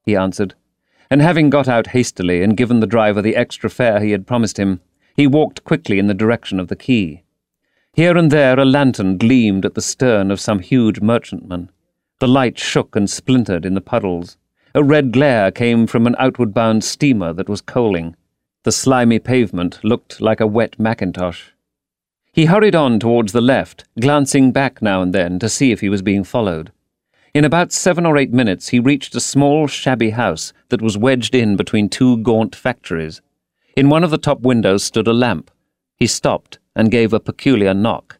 he answered, and having got out hastily and given the driver the extra fare he had promised him, he walked quickly in the direction of the quay. Here and there a lantern gleamed at the stern of some huge merchantman. The light shook and splintered in the puddles. A red glare came from an outward-bound steamer that was coaling. The slimy pavement looked like a wet mackintosh. He hurried on towards the left, glancing back now and then to see if he was being followed. In about 7 or 8 minutes he reached a small, shabby house that was wedged in between two gaunt factories. In one of the top windows stood a lamp. He stopped and gave a peculiar knock.